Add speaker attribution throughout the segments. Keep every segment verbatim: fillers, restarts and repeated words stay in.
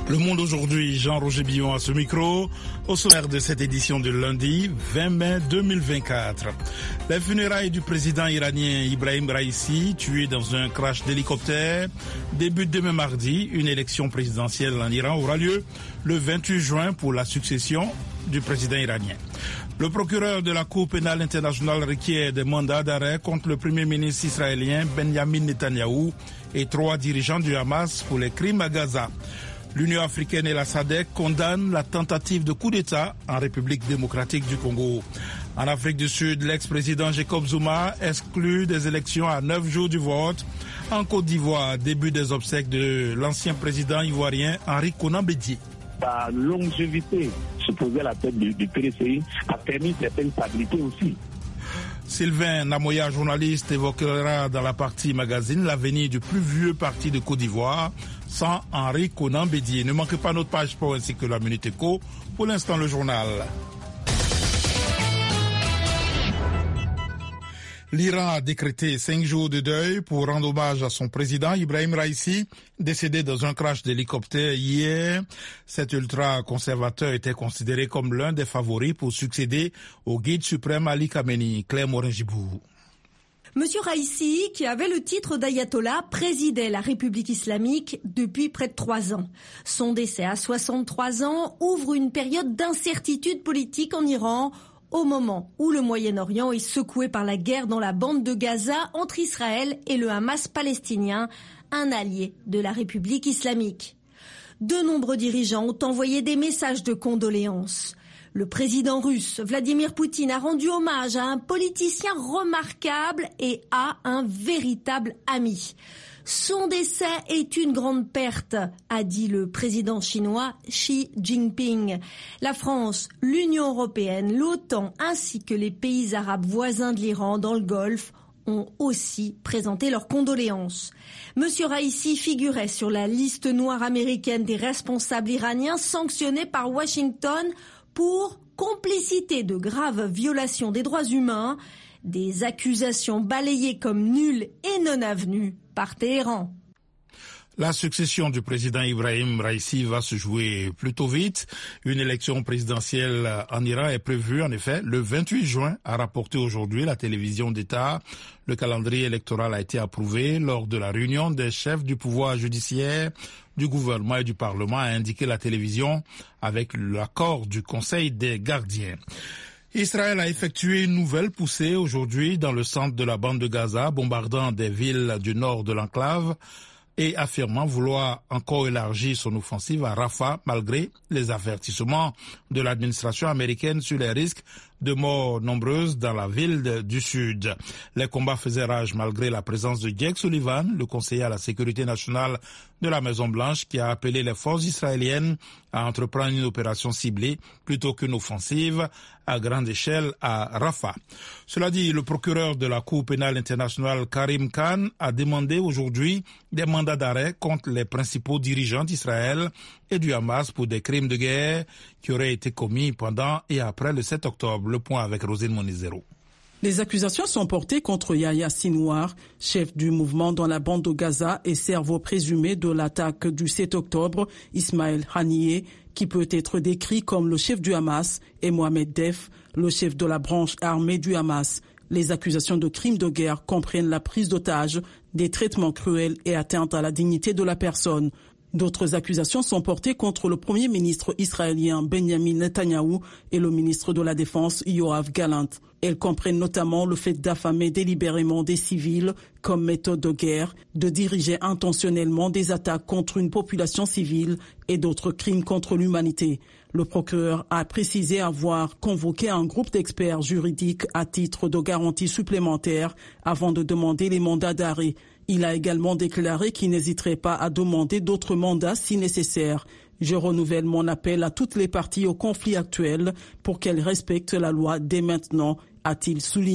Speaker 1: Le Monde aujourd'hui, Jean-Roger Billon à ce micro, au sommaire de cette édition de lundi vingt mai deux mille vingt-quatre. Les funérailles du président iranien Ibrahim Raïssi, tué dans un crash d'hélicoptère, débutent demain mardi. Une élection présidentielle en Iran aura lieu le vingt-huit juin pour la succession du président iranien. Le procureur de la Cour pénale internationale requiert des mandats d'arrêt contre le premier ministre israélien Benjamin Netanyahou et trois dirigeants du Hamas pour les crimes à Gaza. L'Union africaine et la S A D C condamnent la tentative de coup d'État en République démocratique du Congo. En Afrique du Sud, l'ex-président Jacob Zuma exclut des élections à neuf jours du vote. En Côte d'Ivoire, début des obsèques de l'ancien président ivoirien Henri Konan Bédié.
Speaker 2: Sa longévité supposée à la tête du, du P D C I a permis certaine stabilité aussi.
Speaker 1: Sylvain Namoya, journaliste, évoquera dans la partie magazine l'avenir du plus vieux parti de Côte d'Ivoire sans Henri Konan Bédié. Ne manquez pas notre page sport ainsi que la Minute Éco. Pour l'instant, le journal. L'Iran a décrété cinq jours de deuil pour rendre hommage à son président Ibrahim Raïssi, décédé dans un crash d'hélicoptère hier. Cet ultra-conservateur était considéré comme l'un des favoris pour succéder au guide suprême Ali Khamenei. Claire Morin-Gibou.
Speaker 3: Monsieur Raïssi, qui avait le titre d'ayatollah, présidait la République islamique depuis près de trois ans. Son décès à soixante-trois ans ouvre une période d'incertitude politique en Iran, au moment où le Moyen-Orient est secoué par la guerre dans la bande de Gaza entre Israël et le Hamas palestinien, un allié de la République islamique. De nombreux dirigeants ont envoyé des messages de condoléances. Le président russe Vladimir Poutine a rendu hommage à un politicien remarquable et à un véritable ami. Son décès est une grande perte, a dit le président chinois Xi Jinping. La France, l'Union européenne, l'OTAN ainsi que les pays arabes voisins de l'Iran dans le Golfe ont aussi présenté leurs condoléances. Monsieur Raïssi figurait sur la liste noire américaine des responsables iraniens sanctionnés par Washington pour complicité de graves violations des droits humains, des accusations balayées comme nulles et non avenues par Téhéran.
Speaker 1: La succession du président Ibrahim Raïssi va se jouer plutôt vite. Une élection présidentielle en Iran est prévue, en effet, le vingt-huit juin, a rapporté aujourd'hui la télévision d'État. Le calendrier électoral a été approuvé lors de la réunion des chefs du pouvoir judiciaire, du gouvernement et du Parlement, a indiqué la télévision avec l'accord du Conseil des gardiens. Israël a effectué une nouvelle poussée aujourd'hui dans le centre de la bande de Gaza, bombardant des villes du nord de l'enclave et affirmant vouloir encore élargir son offensive à Rafah malgré les avertissements de l'administration américaine sur les risques de morts nombreuses dans la ville de, du sud. Les combats faisaient rage malgré la présence de Jake Sullivan, le conseiller à la sécurité nationale de la Maison-Blanche, qui a appelé les forces israéliennes à entreprendre une opération ciblée plutôt qu'une offensive à grande échelle à Rafah. Cela dit, le procureur de la Cour pénale internationale Karim Khan a demandé aujourd'hui des mandats d'arrêt contre les principaux dirigeants d'Israël et du Hamas pour des crimes de guerre qui auraient été commis pendant et après le sept octobre. Le point avec Rosine Monizero.
Speaker 4: Les accusations sont portées contre Yahya Sinwar, chef du mouvement dans la bande de Gaza et cerveau présumé de l'attaque du sept octobre, Ismaël Haniyeh, qui peut être décrit comme le chef du Hamas, et Mohamed Def, le chef de la branche armée du Hamas. Les accusations de crimes de guerre comprennent la prise d'otages, des traitements cruels et atteintes à la dignité de la personne. D'autres accusations sont portées contre le premier ministre israélien Benjamin Netanyahou et le ministre de la Défense Yoav Gallant. Elles comprennent notamment le fait d'affamer délibérément des civils comme méthode de guerre, de diriger intentionnellement des attaques contre une population civile et d'autres crimes contre l'humanité. Le procureur a précisé avoir convoqué un groupe d'experts juridiques à titre de garantie supplémentaire avant de demander les mandats d'arrêt. Il a également déclaré qu'il n'hésiterait pas à demander d'autres mandats si nécessaire. Je renouvelle mon appel à toutes les parties au conflit actuel pour qu'elles respectent la loi dès maintenant, a-t-il souligné.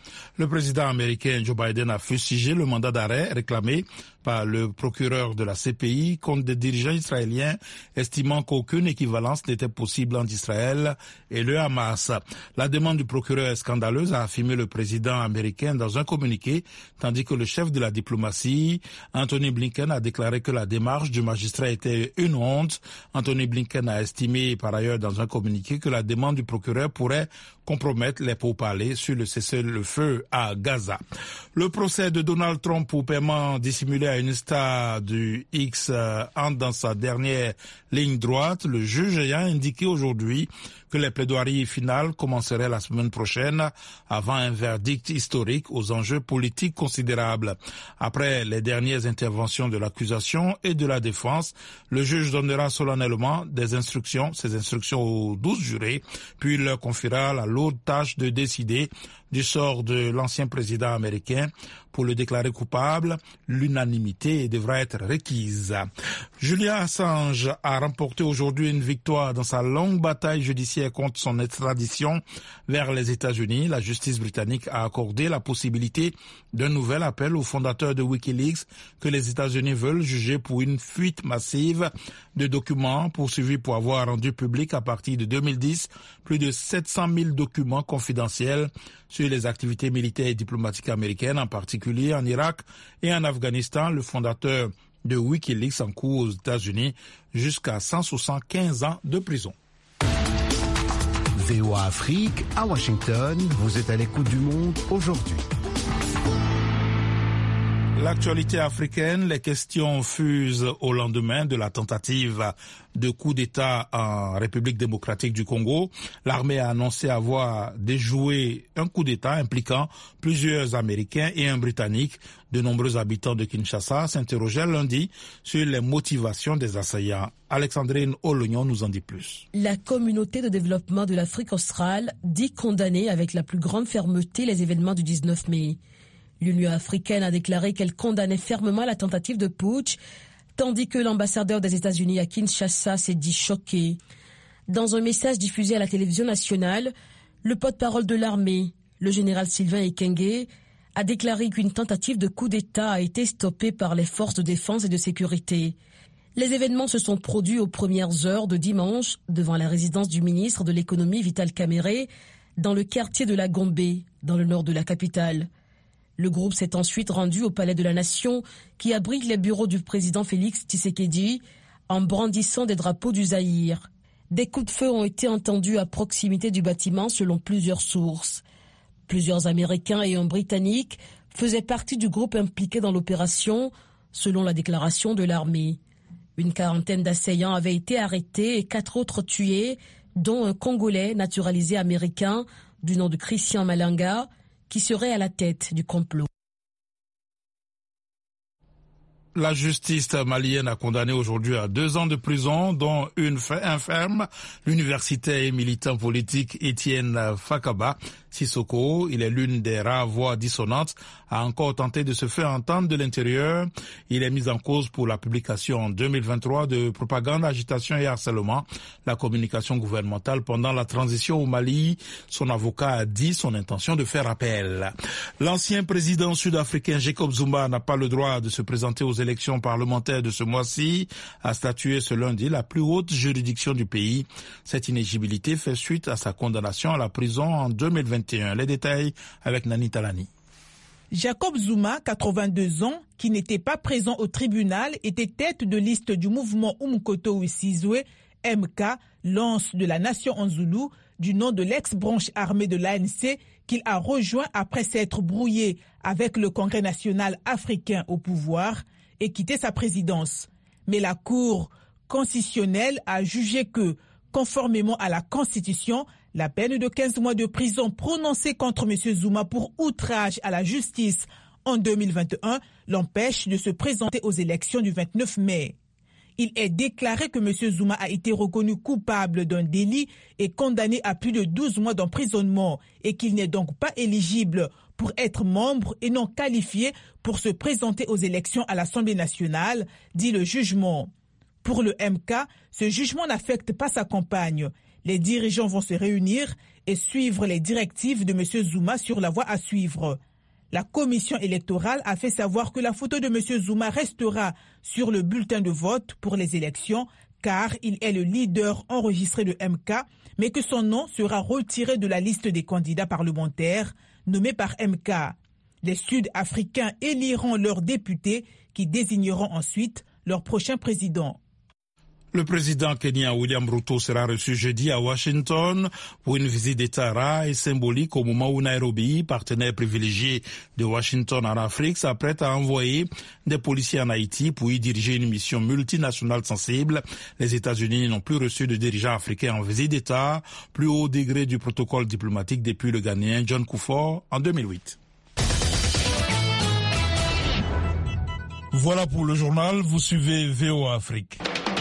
Speaker 1: Le président américain Joe Biden a fustigé le mandat d'arrêt réclamé par le procureur de la C P I contre des dirigeants israéliens estimant qu'aucune équivalence n'était possible entre Israël et le Hamas. La demande du procureur est scandaleuse, a affirmé le président américain dans un communiqué, tandis que le chef de la diplomatie, Anthony Blinken, a déclaré que la démarche du magistrat était une honte. Anthony Blinken a estimé par ailleurs dans un communiqué que la demande du procureur pourrait compromettre les pourparlers sur le cessez-le-feu à Gaza. Le procès de Donald Trump pour paiement dissimulé à une star du X euh, entre dans sa dernière ligne droite. Le juge ayant indiqué aujourd'hui que les plaidoiries finales commenceraient la semaine prochaine avant un verdict historique aux enjeux politiques considérables. Après les dernières interventions de l'accusation et de la défense, le juge donnera solennellement des instructions, ces instructions aux douze jurés, puis leur confiera la lourde tâche de décider du sort de l'ancien président américain. Pour le déclarer coupable, l'unanimité devra être requise. Julian Assange a remporté aujourd'hui une victoire dans sa longue bataille judiciaire contre son extradition vers les États-Unis. La justice britannique a accordé la possibilité d'un nouvel appel au fondateur de Wikileaks que les États-Unis veulent juger pour une fuite massive de documents poursuivis pour avoir rendu public à partir de deux mille dix plus de sept cent mille documents confidentiels sur les activités militaires et diplomatiques américaines, en particulier en Irak et en Afghanistan. Le fondateur de Wikileaks encourt aux États-Unis jusqu'à cent soixante-quinze ans de prison.
Speaker 5: V O A Afrique, à Washington, vous êtes à l'écoute du monde aujourd'hui.
Speaker 1: L'actualité africaine, les questions fusent au lendemain de la tentative de coup d'État en République démocratique du Congo. L'armée a annoncé avoir déjoué un coup d'État impliquant plusieurs Américains et un Britannique. De nombreux habitants de Kinshasa s'interrogeaient lundi sur les motivations des assaillants. Alexandrine Olognon nous en dit plus.
Speaker 6: La communauté de développement de l'Afrique australe dit condamner avec la plus grande fermeté les événements du dix-neuf mai. L'Union africaine a déclaré qu'elle condamnait fermement la tentative de putsch, tandis que l'ambassadeur des États-Unis à Kinshasa s'est dit choqué. Dans un message diffusé à la télévision nationale, le porte-parole de l'armée, le général Sylvain Ekenge, a déclaré qu'une tentative de coup d'État a été stoppée par les forces de défense et de sécurité. Les événements se sont produits aux premières heures de dimanche devant la résidence du ministre de l'économie Vital Kamerhe dans le quartier de la Gombe, dans le nord de la capitale. Le groupe s'est ensuite rendu au Palais de la Nation qui abrite les bureaux du président Félix Tshisekedi en brandissant des drapeaux du Zaïre. Des coups de feu ont été entendus à proximité du bâtiment selon plusieurs sources. Plusieurs Américains et un Britannique faisaient partie du groupe impliqué dans l'opération, selon la déclaration de l'armée. Une quarantaine d'assaillants avaient été arrêtés et quatre autres tués, dont un Congolais naturalisé américain du nom de Christian Malanga, qui serait à la tête du complot.
Speaker 1: La justice malienne a condamné aujourd'hui à deux ans de prison, dont une ferme, l'universitaire et militant politique Étienne Fakaba Sissoko. Il est l'une des rares voix dissonantes à encore tenter de se faire entendre de l'intérieur. Il est mis en cause pour la publication en deux mille vingt-trois de propagande, agitation et harcèlement, la communication gouvernementale pendant la transition au Mali. Son avocat a dit son intention de faire appel. L'ancien président sud-africain Jacob Zuma n'a pas le droit de se présenter aux élections parlementaires de ce mois-ci, a statué ce lundi la plus haute juridiction du pays. Cette inéligibilité fait suite à sa condamnation à la prison en deux mille vingt et un. Les détails avec Nani Talani.
Speaker 7: Jacob Zuma, quatre-vingt-deux ans, qui n'était pas présent au tribunal, était tête de liste du mouvement Umkhonto we Sizwe, M K, lance de la nation en Zoulou, du nom de l'ex-branche armée de l'A N C, qu'il a rejoint après s'être brouillé avec le Congrès national africain au pouvoir et quitté sa présidence. Mais la Cour constitutionnelle a jugé que, conformément à la Constitution, la peine de quinze mois de prison prononcée contre M. Zuma pour outrage à la justice en deux mille vingt et un l'empêche de se présenter aux élections du vingt-neuf mai. Il est déclaré que M. Zuma a été reconnu coupable d'un délit et condamné à plus de douze mois d'emprisonnement et qu'il n'est donc pas éligible pour être membre et non qualifié pour se présenter aux élections à l'Assemblée nationale, dit le jugement. Pour le M K, ce jugement n'affecte pas sa campagne, Les dirigeants vont se réunir et suivre les directives de M. Zuma sur la voie à suivre. La commission électorale a fait savoir que la photo de M. Zuma restera sur le bulletin de vote pour les élections car il est le leader enregistré de M K, mais que son nom sera retiré de la liste des candidats parlementaires nommés par M K. Les Sud-Africains éliront leurs députés qui désigneront ensuite leur prochain président.
Speaker 1: Le président kenyan William Ruto sera reçu jeudi à Washington pour une visite d'État rare et symbolique au moment où Nairobi, partenaire privilégié de Washington en Afrique, s'apprête à envoyer des policiers en Haïti pour y diriger une mission multinationale sensible. Les États-Unis n'ont plus reçu de dirigeants africains en visite d'État, plus haut degré du protocole diplomatique depuis le Ghanéen John Kufuor en deux mille huit. Voilà pour le journal, vous suivez V O A Afrique.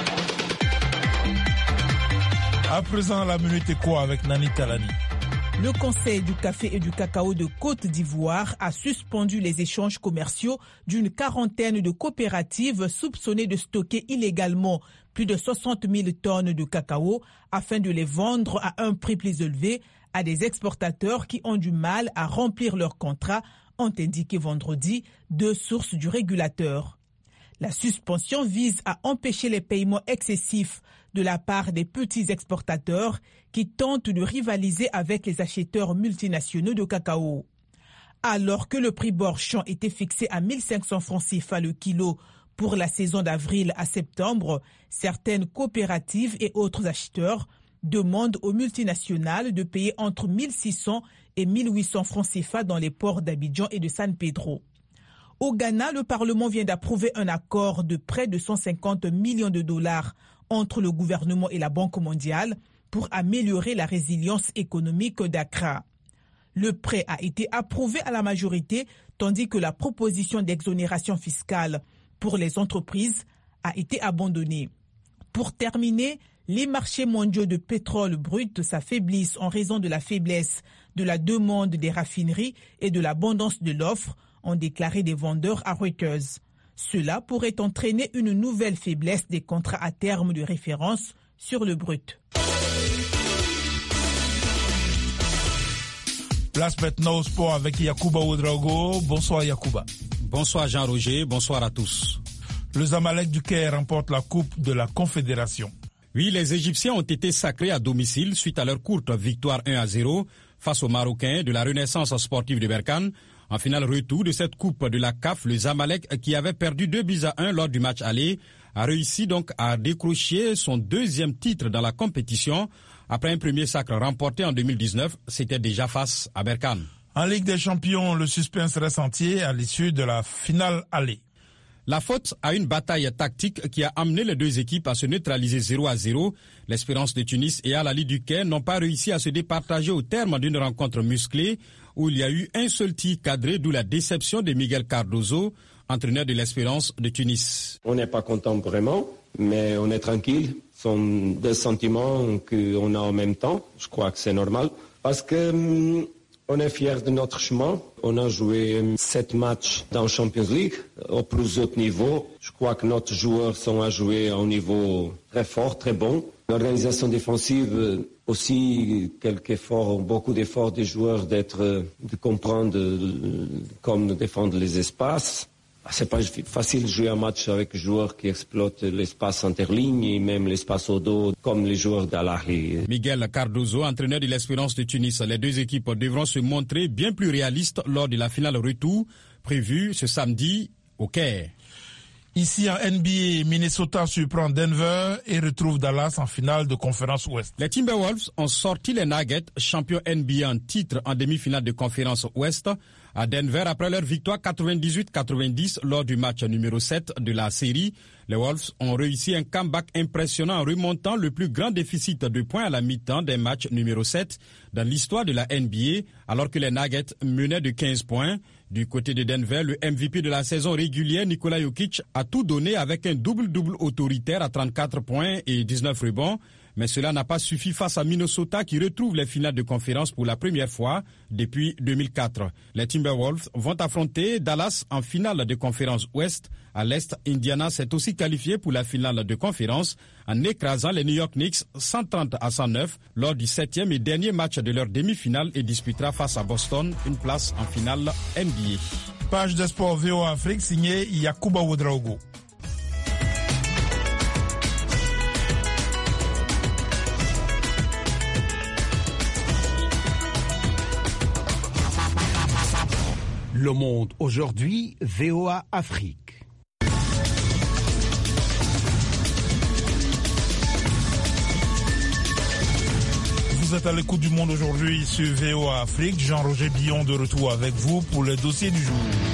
Speaker 1: À présent, la Minute Éco avec Nani Talani.
Speaker 7: Le Conseil du café et du cacao de Côte d'Ivoire a suspendu les échanges commerciaux d'une quarantaine de coopératives soupçonnées de stocker illégalement plus de soixante mille tonnes de cacao afin de les vendre à un prix plus élevé à des exportateurs qui ont du mal à remplir leurs contrats, ont indiqué vendredi deux sources du régulateur. La suspension vise à empêcher les paiements excessifs de la part des petits exportateurs qui tentent de rivaliser avec les acheteurs multinationaux de cacao. Alors que le prix bord champ était fixé à mille cinq cents francs C F A le kilo pour la saison d'avril à septembre, certaines coopératives et autres acheteurs demandent aux multinationales de payer entre mille six cents et mille huit cents francs C F A dans les ports d'Abidjan et de San Pedro. Au Ghana, le Parlement vient d'approuver un accord de près de cent cinquante millions de dollars entre le gouvernement et la Banque mondiale pour améliorer la résilience économique d'Accra. Le prêt a été approuvé à la majorité, tandis que la proposition d'exonération fiscale pour les entreprises a été abandonnée. Pour terminer, les marchés mondiaux de pétrole brut s'affaiblissent en raison de la faiblesse de la demande des raffineries et de l'abondance de l'offre, ont déclaré des vendeurs à Reuters. Cela pourrait entraîner une nouvelle faiblesse des contrats à terme de référence sur le brut.
Speaker 1: Place maintenant au sport avec Yacouba Ouedraogo. Bonsoir Yacouba.
Speaker 8: Bonsoir Jean-Roger, bonsoir à tous.
Speaker 1: Le Zamalek du Caire remporte la Coupe de la Confédération.
Speaker 8: Oui, les Égyptiens ont été sacrés à domicile suite à leur courte victoire un à zéro face aux Marocains de la Renaissance sportive de Berkane. En finale retour de cette coupe de la C A F, le Zamalek, qui avait perdu deux buts à un lors du match aller, a réussi donc à décrocher son deuxième titre dans la compétition. Après un premier sacre remporté en deux mille dix-neuf, c'était déjà face à Berkane.
Speaker 1: En Ligue des Champions, le suspense reste entier à l'issue de la finale aller.
Speaker 8: La faute à une bataille tactique qui a amené les deux équipes à se neutraliser zéro à zéro. L'Espérance de Tunis et Al Ahly du Caire n'ont pas réussi à se départager au terme d'une rencontre musclée où il y a eu un seul tir cadré, d'où la déception de Miguel Cardozo, entraîneur de l'Espérance de Tunis.
Speaker 9: On n'est pas content vraiment, mais on est tranquille. Ce sont deux sentiments qu'on a en même temps. Je crois que c'est normal parce que hum, on est fiers de notre chemin. On a joué sept matchs dans la Champions League au plus haut niveau. Je crois que nos joueurs sont à jouer à un niveau très fort, très bon. L'organisation défensive aussi, quelques efforts, beaucoup d'efforts des joueurs d'être, de comprendre de, comme défendre les espaces. C'est pas facile de jouer un match avec des joueurs qui exploitent l'espace interligne et même l'espace au dos, comme les joueurs d'Al Ahly.
Speaker 8: Miguel Cardozo, entraîneur de l'Espérance de Tunis. Les deux équipes devront se montrer bien plus réalistes lors de la finale retour, prévue ce samedi au Caire.
Speaker 1: Ici en N B A, Minnesota surprend Denver et retrouve Dallas en finale de conférence Ouest.
Speaker 8: Les Timberwolves ont sorti les Nuggets, champions N B A en titre en demi-finale de conférence Ouest, à Denver après leur victoire quatre-vingt-dix-huit quatre-vingt-dix lors du match numéro sept de la série. Les Wolves ont réussi un comeback impressionnant en remontant le plus grand déficit de points à la mi-temps d'un match numéro sept dans l'histoire de la N B A, alors que les Nuggets menaient de quinze points. Du côté de Denver, le M V P de la saison régulière, Nikola Jokic, a tout donné avec un double-double autoritaire à trente-quatre points et dix-neuf rebonds. Mais cela n'a pas suffi face à Minnesota qui retrouve les finales de conférence pour la première fois depuis deux mille quatre. Les Timberwolves vont affronter Dallas en finale de conférence Ouest. À l'Est, Indiana s'est aussi qualifié pour la finale de conférence en écrasant les New York Knicks cent trente à cent neuf lors du septième et dernier match de leur demi-finale et disputera face à Boston une place en finale N B A.
Speaker 1: Page de sport V O A Afrique signée Yakuba Ouedraogo.
Speaker 5: Le Monde aujourd'hui, V O A Afrique.
Speaker 1: Vous êtes à l'écoute du Monde aujourd'hui sur V O A Afrique. Jean-Roger Billon de retour avec vous pour le dossier du jour.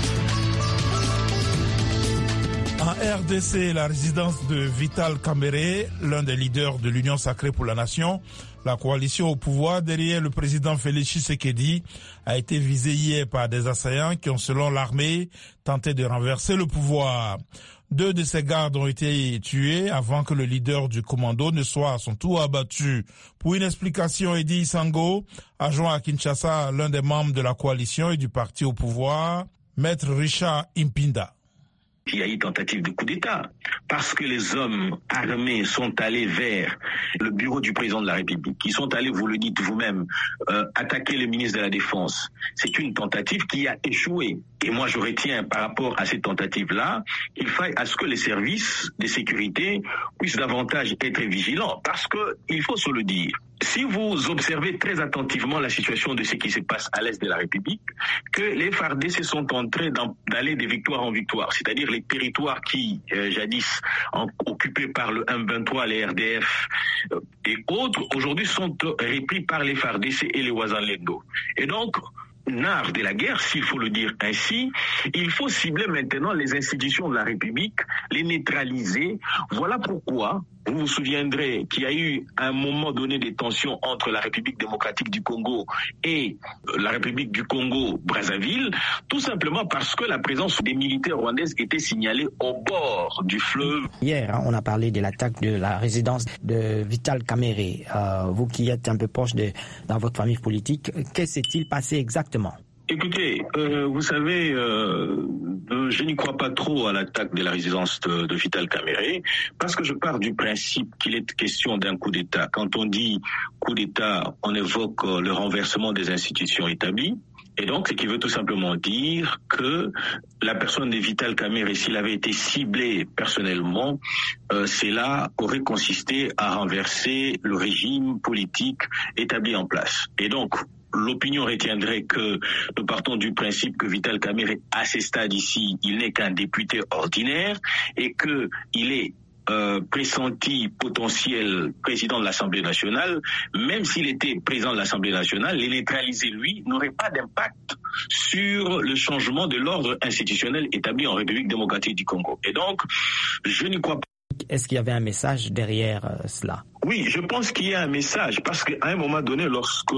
Speaker 1: En R D C, la résidence de Vital Kamerhe, l'un des leaders de l'Union sacrée pour la nation, la coalition au pouvoir derrière le président Félix Tshisekedi, a été visée hier par des assaillants qui ont, selon l'armée, tenté de renverser le pouvoir. Deux de ses gardes ont été tués avant que le leader du commando ne soit à son tour abattu. Pour une explication, Eddy Sango, adjoint à Kinshasa, l'un des membres de la coalition et du parti au pouvoir, Maître Richard Impinda.
Speaker 2: Il y a eu tentative de coup d'État parce que les hommes armés sont allés vers le bureau du président de la République. Ils sont allés, vous le dites vous-même, euh, attaquer le ministre de la Défense. C'est une tentative qui a échoué. Et moi, je retiens par rapport à cette tentative-là qu'il faille à ce que les services de sécurité puissent davantage être vigilants parce que il faut se le dire. Si vous observez très attentivement la situation de ce qui se passe à l'est de la République, que les F A R D C sont en train d'aller de victoire en victoire, c'est-à-dire les territoires qui, euh, jadis, en, occupés par le M vingt-trois, les R D F euh, et autres, aujourd'hui sont repris par les F A R D C et les Wazalendo. Et donc, l'art de la guerre, s'il faut le dire ainsi, il faut cibler maintenant les institutions de la République, les neutraliser. Voilà pourquoi vous vous souviendrez qu'il y a eu à un moment donné des tensions entre la République démocratique du Congo et la République du Congo-Brazzaville, tout simplement parce que la présence des militaires rwandaises était signalée au bord du fleuve.
Speaker 10: Hier, hein, on a parlé de l'attaque de la résidence de Vital Kamerhe. Euh, vous qui êtes un peu proche de dans votre famille politique, qu'est-ce qui s'est-il passé exactement?
Speaker 2: Écoutez, euh, vous savez, euh, euh, je n'y crois pas trop à l'attaque de la résidence de, de Vital Kamerhe parce que je pars du principe qu'il est question d'un coup d'État. Quand on dit coup d'État, on évoque euh, le renversement des institutions établies. Et donc, ce qui veut tout simplement dire que la personne de Vital Kamerhe, s'il avait été ciblé personnellement, euh, cela aurait consisté à renverser le régime politique établi en place. Et donc, l'opinion retiendrait que nous partons du principe que Vital Kamerhe, à ce stade ici, il n'est qu'un député ordinaire et que il est Euh, pressenti potentiel président de l'Assemblée nationale, même s'il était président de l'Assemblée nationale, les neutraliser, lui, n'aurait pas d'impact sur le changement de l'ordre institutionnel établi en République démocratique du Congo. Et donc, je n'y crois pas.
Speaker 10: Est-ce qu'il y avait un message derrière euh, cela?
Speaker 2: Oui, je pense qu'il y a un message, parce qu'à un moment donné, lorsque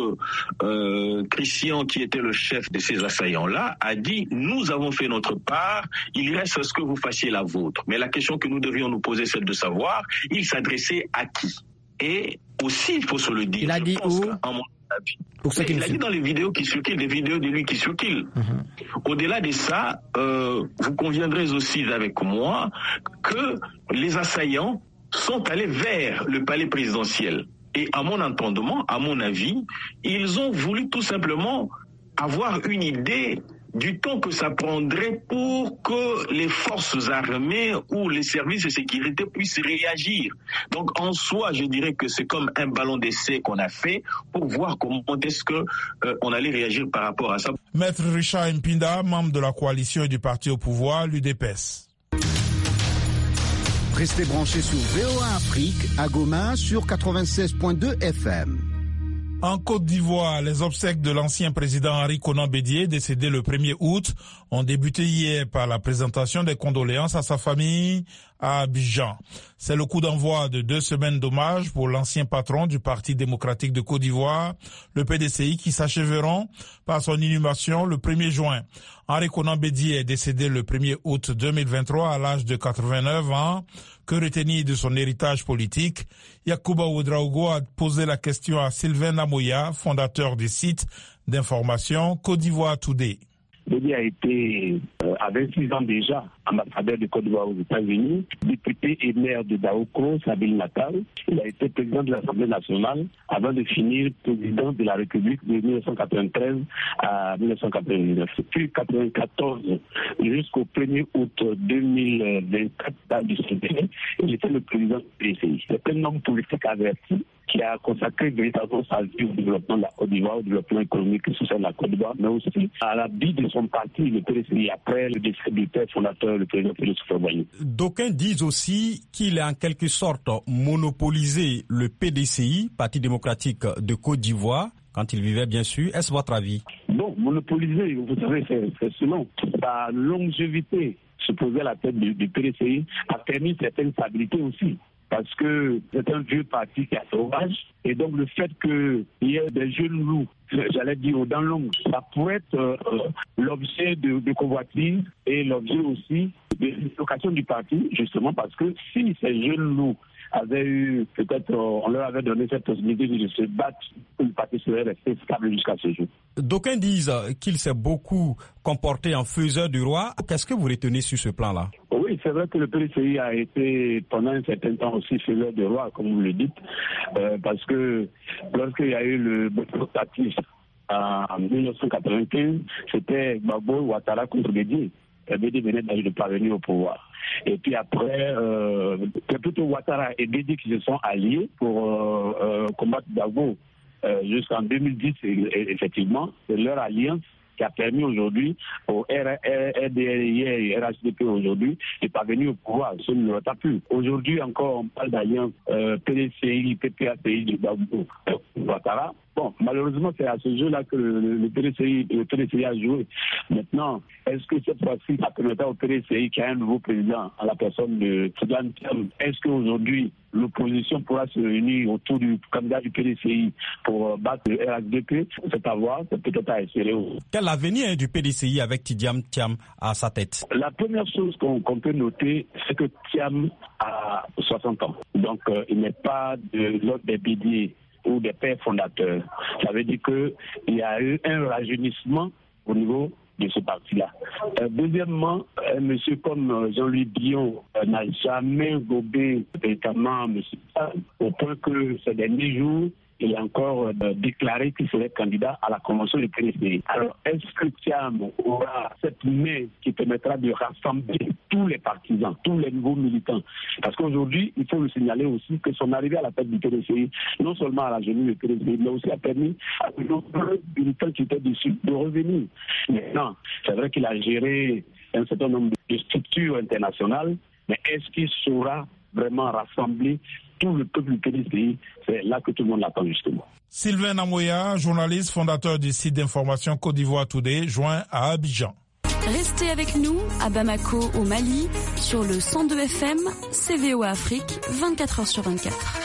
Speaker 2: euh, Christian, qui était le chef de ces assaillants-là, a dit « Nous avons fait notre part, il reste à ce que vous fassiez la vôtre ». Mais la question que nous devions nous poser, c'est de savoir, il s'adressait à qui? Et aussi, il faut se le dire,
Speaker 10: il a
Speaker 2: je
Speaker 10: dit
Speaker 2: pense
Speaker 10: où?
Speaker 2: qu'à mon avis,
Speaker 10: Pour ceux qui
Speaker 2: il
Speaker 10: me
Speaker 2: a dit dans les vidéos qui circulent, des vidéos de lui qui circulent. Mm-hmm. Au-delà de ça, euh, vous conviendrez aussi avec moi que les assaillants sont allés vers le palais présidentiel. Et à mon entendement, à mon avis, ils ont voulu tout simplement avoir une idée du temps que ça prendrait pour que les forces armées ou les services de sécurité puissent réagir. Donc en soi, je dirais que c'est comme un ballon d'essai qu'on a fait pour voir comment est-ce que euh, on allait réagir par rapport à ça.
Speaker 1: Maître Richard Impinda, membre de la coalition et du parti au pouvoir, l'U D P S.
Speaker 5: Restez branchés sur V O A Afrique à Goma sur quatre-vingt-seize point deux F M.
Speaker 1: En Côte d'Ivoire, les obsèques de l'ancien président Henri Konan Bédié, décédé le premier août, ont débuté hier par la présentation des condoléances à sa famille à Abidjan. C'est le coup d'envoi de deux semaines d'hommage pour l'ancien patron du Parti démocratique de Côte d'Ivoire, le P D C I, qui s'achèveront par son inhumation le premier juin. Henri Konan Bédié est décédé le premier août deux mille vingt-trois à l'âge de quatre-vingt-neuf ans. Que retenir de son héritage politique? Yacouba Ouedraogo a posé la question à Sylvain Namoya, fondateur du site d'information Côte d'Ivoire Today.
Speaker 11: Bédié a été, euh, à vingt-six ans déjà, ambassadeur de Côte d'Ivoire aux États-Unis, député et maire de Daokro, sa ville natale. Il a été président de l'Assemblée nationale avant de finir président de la République de mille neuf cent quatre-vingt-treize à mille neuf cent quatre-vingt-dix-neuf. Depuis mille neuf cent quatre-vingt-quatorze jusqu'au premier août deux mille vingt-quatre, date du C D C, il était le président du P C I. C'est un homme politique averti qui a consacré véritablement sa vie au développement de la Côte d'Ivoire, au développement économique et social de la Côte d'Ivoire, mais aussi à la vie de son parti, le P C I, après le décès du père fondateur, le président Félix Houphouët-Boigny.
Speaker 8: D'aucuns disent aussi qu'il a en quelque sorte monopolisé le P D C I, Parti démocratique de Côte d'Ivoire, quand il vivait bien sûr. Est-ce votre avis?
Speaker 11: Bon, monopolisé, vous savez, c'est, c'est selon sa longévité, se poser à la tête du, du P D C I, a permis certaines stabilités aussi. Parce que c'est un vieux parti qui a sauvage. Et donc le fait qu'il y ait des jeunes loups, j'allais dire dans l'ombre, ça pourrait être euh, l'objet de, de convoitise et l'objet aussi de dislocation du parti, justement parce que si ces jeunes loups avaient eu, peut-être euh, on leur avait donné cette possibilité de se battre, le parti serait resté stable jusqu'à ce jour.
Speaker 8: D'aucuns disent qu'il s'est beaucoup comporté en faiseur du roi. Qu'est-ce que vous retenez sur ce plan-là?
Speaker 11: Oui, c'est vrai que le P D C I a été pendant un certain temps aussi faiseur de roi, comme vous le dites, euh, parce que lorsqu'il y a eu le boycottatif en mille neuf cent quatre-vingt-quinze, c'était Gbagbo Ouattara contre Bédié. Bédié venait de parvenir au pouvoir. Et puis après, euh, c'est plutôt Ouattara et Bédié qui se sont alliés pour euh, euh, combattre Gbagbo euh, jusqu'en deux mille dix, effectivement. C'est leur alliance qui a permis aujourd'hui au R D I et R H D P aujourd'hui de parvenir au pouvoir. Ce ne l'aurait pas pu. Aujourd'hui encore, on parle d'alliance euh, P D C I, P P A C I de Gbagbo, Ouattara. Bon, malheureusement, c'est à ce jeu-là que le, le, P D C I, le P D C I a joué. Maintenant, est-ce que cette fois-ci, ça permettra au P D C I qui a un nouveau président à la personne de Soudan Thiam, est-ce qu'aujourd'hui, l'opposition pourra se réunir autour du candidat du P D C I pour battre le R H D P? C'est à voir, c'est peut-être à espérer.
Speaker 8: Quel avenir du P D C I avec Tidjam Thiam à sa tête?
Speaker 11: La première chose qu'on, qu'on peut noter, c'est que Thiam a soixante ans. Donc, euh, il n'est pas de l'ordre des piliers ou des pères fondateurs. Ça veut dire qu'il y a eu un rajeunissement au niveau de ce parti-là. Euh, deuxièmement, un monsieur comme Jean-Louis Billon euh, n'a jamais gobé véritablement M. Thiam, au point que ces derniers jours, il a encore euh, déclaré qu'il serait candidat à la convention du P D C I. Alors, est-ce que Thiam aura cette main qui permettra de rassembler tous les partisans, tous les nouveaux militants? Parce qu'aujourd'hui, il faut le signaler aussi que son arrivée à la tête du P D C I, non seulement à la jeunesse du P D C I, mais aussi a permis à de nombreux militants qui étaient dessus de revenir. Maintenant, c'est vrai qu'il a géré un certain nombre de structures internationales, mais est-ce qu'il saura vraiment rassembler tout le peuple du P D C I? C'est là que tout le monde l'attend justement.
Speaker 1: Sylvain Namoya, journaliste, fondateur du site d'information Côte d'Ivoire Today, joint à Abidjan.
Speaker 12: Restez avec nous à Bamako au Mali sur le cent deux F M, C V O Afrique, vingt-quatre heures sur vingt-quatre.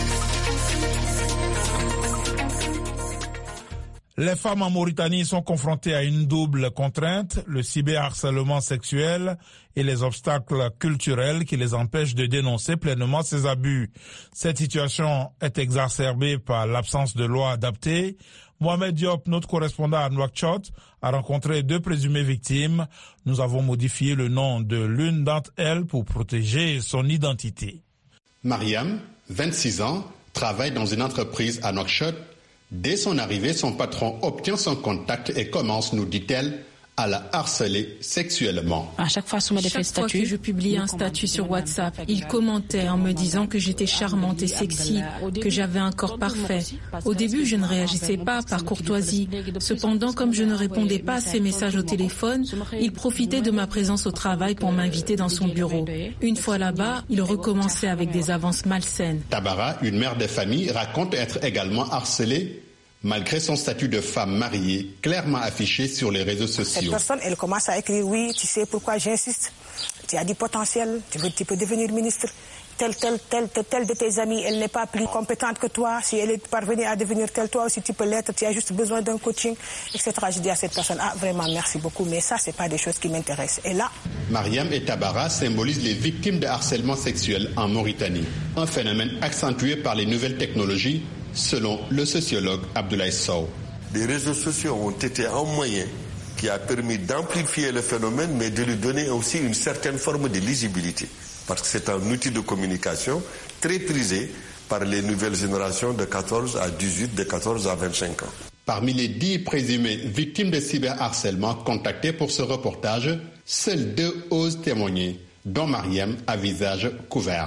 Speaker 1: Les femmes en Mauritanie sont confrontées à une double contrainte, le cyberharcèlement sexuel et les obstacles culturels qui les empêchent de dénoncer pleinement ces abus. Cette situation est exacerbée par l'absence de loi adaptée. Mohamed Diop, notre correspondant à Nouakchott, a rencontré deux présumées victimes. Nous avons modifié le nom de l'une d'entre elles pour protéger son identité.
Speaker 13: Mariam, vingt-six ans, travaille dans une entreprise à Nouakchott. Dès son arrivée, son patron obtient son contact et commence, nous dit-elle, à la harceler sexuellement.
Speaker 14: À chaque fois, chaque fois que je publiais un statut sur WhatsApp, il commentait en me disant que j'étais charmante et sexy, que j'avais un corps parfait. Au début, je ne réagissais pas par courtoisie. Cependant, comme je ne répondais pas à ses messages au téléphone, il profitait de ma présence au travail pour m'inviter dans son bureau. Une fois là-bas, il recommençait avec des avances malsaines.
Speaker 13: Tabara, une mère de famille, raconte être également harcelée, malgré son statut de femme mariée, clairement affiché sur les réseaux sociaux.
Speaker 15: Cette personne, elle commence à écrire, oui, tu sais pourquoi j'insiste, tu as du potentiel, tu peux, tu peux devenir ministre. Telle, telle, telle, telle, telle de tes amis, elle n'est pas plus compétente que toi. Si elle est parvenue à devenir telle, toi aussi tu peux l'être. Tu as juste besoin d'un coaching, et cetera. Je dis à cette personne, ah vraiment merci beaucoup, mais ça c'est pas des choses qui m'intéressent. Et là,
Speaker 13: Mariam et Tabara symbolisent les victimes de harcèlement sexuel en Mauritanie, un phénomène accentué par les nouvelles technologies, selon le sociologue Abdoulaye Sow.
Speaker 16: Les réseaux sociaux ont été un moyen qui a permis d'amplifier le phénomène, mais de lui donner aussi une certaine forme de lisibilité. Parce que c'est un outil de communication très prisé par les nouvelles générations de quatorze à dix-huit, de quatorze à vingt-cinq ans.
Speaker 13: Parmi les dix présumées victimes de cyberharcèlement contactées pour ce reportage, seules deux osent témoigner, dont Mariam à visage couvert.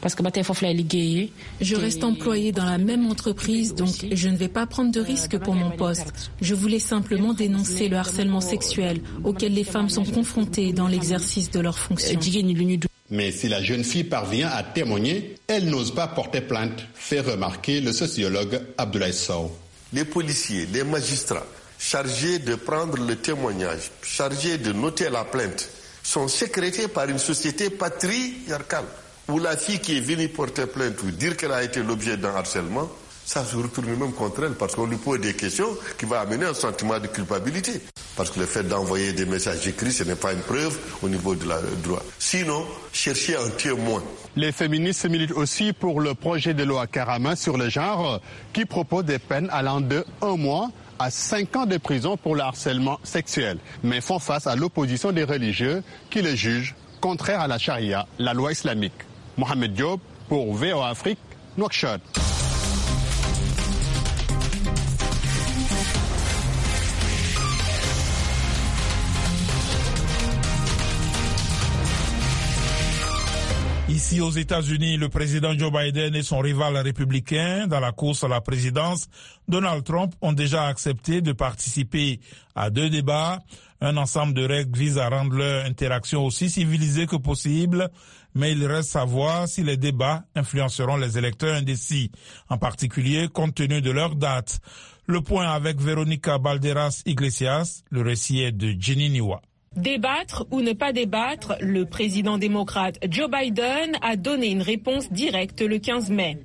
Speaker 14: Je reste employée dans la même entreprise, donc je ne vais pas prendre de risques pour mon poste. Je voulais simplement dénoncer le harcèlement sexuel auquel les femmes sont confrontées dans l'exercice de leurs fonctions.
Speaker 13: Mais si la jeune fille parvient à témoigner, elle n'ose pas porter plainte, fait remarquer le sociologue Abdoulaye Sow.
Speaker 16: Les policiers, les magistrats, chargés de prendre le témoignage, chargés de noter la plainte, sont sécrétés par une société patriarcale, où la fille qui est venue porter plainte ou dire qu'elle a été l'objet d'un harcèlement, ça se retourne même contre elle parce qu'on lui pose des questions qui vont amener un sentiment de culpabilité. Parce que le fait d'envoyer des messages écrits, ce n'est pas une preuve au niveau de la droit. Sinon, chercher un témoin.
Speaker 13: Les féministes militent aussi pour le projet de loi Karama sur le genre qui propose des peines allant de un mois à cinq ans de prison pour le harcèlement sexuel, mais font face à l'opposition des religieux qui le jugent contraire à la charia, la loi islamique. Mohamed Diop pour V O A Afrique, Nouakchott.
Speaker 1: Ici aux États-Unis, le président Joe Biden et son rival républicain dans la course à la présidence, Donald Trump, ont déjà accepté de participer à deux débats. Un ensemble de règles vise à rendre leur interaction aussi civilisée que possible, mais il reste à voir si les débats influenceront les électeurs indécis, en particulier compte tenu de leur date. Le point avec Véronica Balderas Iglesias, le récit est de Jenny Niwa.
Speaker 17: Débattre ou ne pas débattre, le président démocrate Joe Biden a donné une réponse directe le quinze mai.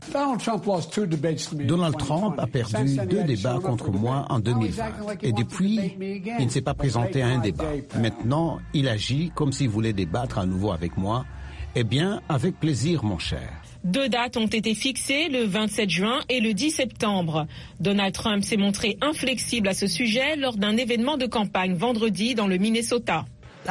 Speaker 5: Donald Trump a perdu deux débats contre moi en deux mille vingt et depuis, il ne s'est pas présenté à un débat. Maintenant, il agit comme s'il voulait débattre à nouveau avec moi. Eh bien, avec plaisir, mon cher.
Speaker 17: Deux dates ont été fixées, le vingt-sept juin et le dix septembre. Donald Trump s'est montré inflexible à ce sujet lors d'un événement de campagne vendredi dans le Minnesota.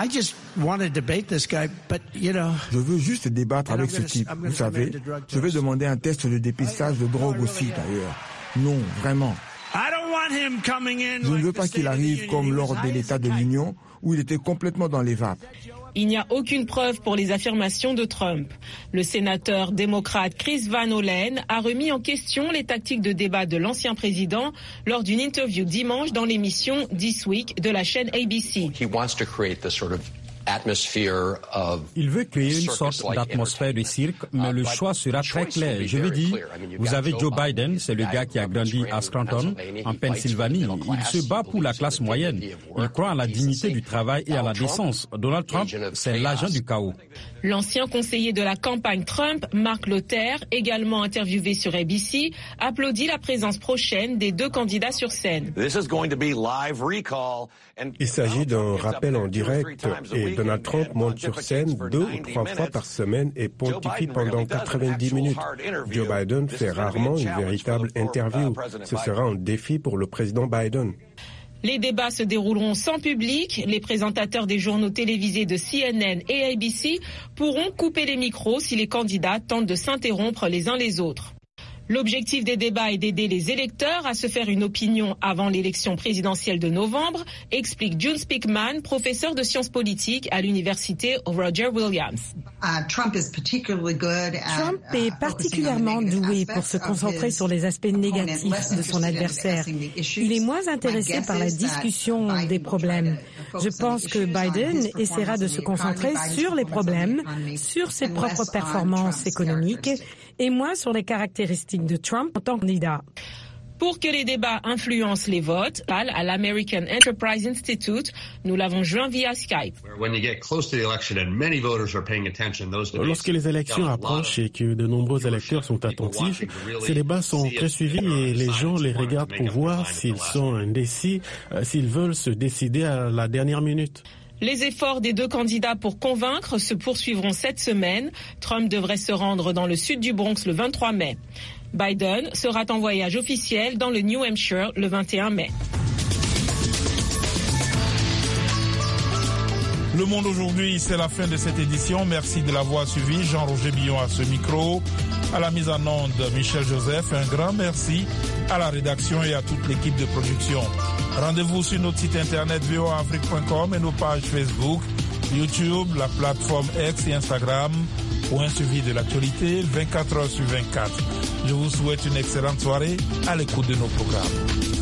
Speaker 18: Je veux juste débattre avec ce type. Vous savez, je vais demander un test de dépistage de drogue aussi, d'ailleurs. Non, vraiment. Je ne veux pas qu'il arrive comme lors de l'État de l'Union, où il était complètement dans les vapes.
Speaker 17: Il n'y a aucune preuve pour les affirmations de Trump. Le sénateur démocrate Chris Van Hollen a remis en question les tactiques de débat de l'ancien président lors d'une interview dimanche dans l'émission This Week de la chaîne A B C.
Speaker 8: Il veut créer une sorte d'atmosphère de cirque, mais le choix sera très clair. Je veux dire, vous avez Joe Biden, c'est le gars qui a grandi à Scranton, en Pennsylvanie. Il se bat pour la classe moyenne. Il croit à la dignité du travail et à la décence. Donald Trump, c'est l'agent du chaos.
Speaker 17: L'ancien conseiller de la campagne Trump, Mark Lothair, également interviewé sur A B C, applaudit la présence prochaine des deux candidats sur scène.
Speaker 19: Il s'agit d'un rappel en direct et Donald Trump monte sur scène deux ou trois fois par semaine et pontifie pendant quatre-vingt-dix minutes. Joe Biden fait rarement une véritable interview. Ce sera un défi pour le président Biden.
Speaker 17: Les débats se dérouleront sans public. Les présentateurs des journaux télévisés de C N N et A B C pourront couper les micros si les candidats tentent de s'interrompre les uns les autres. L'objectif des débats est d'aider les électeurs à se faire une opinion avant l'élection présidentielle de novembre, explique June Speakman, professeur de sciences politiques à l'université Roger Williams.
Speaker 20: Trump est particulièrement doué pour se concentrer sur les aspects négatifs de son adversaire. Il est moins intéressé par la discussion des problèmes. Je pense que Biden essaiera de se concentrer sur les problèmes, sur ses propres performances économiques et moins sur les caractéristiques de Trump en tant que candidat.
Speaker 17: Pour que les débats influencent les votes, à l'American Enterprise Institute, nous l'avons joint via Skype.
Speaker 21: Lorsque les élections approchent et que de nombreux électeurs sont attentifs, ces débats sont très suivis et les gens les regardent pour voir s'ils sont indécis, s'ils veulent se décider à la dernière minute.
Speaker 17: Les efforts des deux candidats pour convaincre se poursuivront cette semaine. Trump devrait se rendre dans le sud du Bronx le vingt-trois mai. Biden sera en voyage officiel dans le New Hampshire le vingt et un mai.
Speaker 1: Le Monde aujourd'hui, c'est la fin de cette édition. Merci de l'avoir suivi. Jean-Roger Billon à ce micro. À la mise en onde, Michel Joseph. Un grand merci à la rédaction et à toute l'équipe de production. Rendez-vous sur notre site internet v o a afrique point com et nos pages Facebook, YouTube, la plateforme X et Instagram pour un suivi de l'actualité vingt-quatre heures sur vingt-quatre. Je vous souhaite une excellente soirée à l'écoute de nos programmes.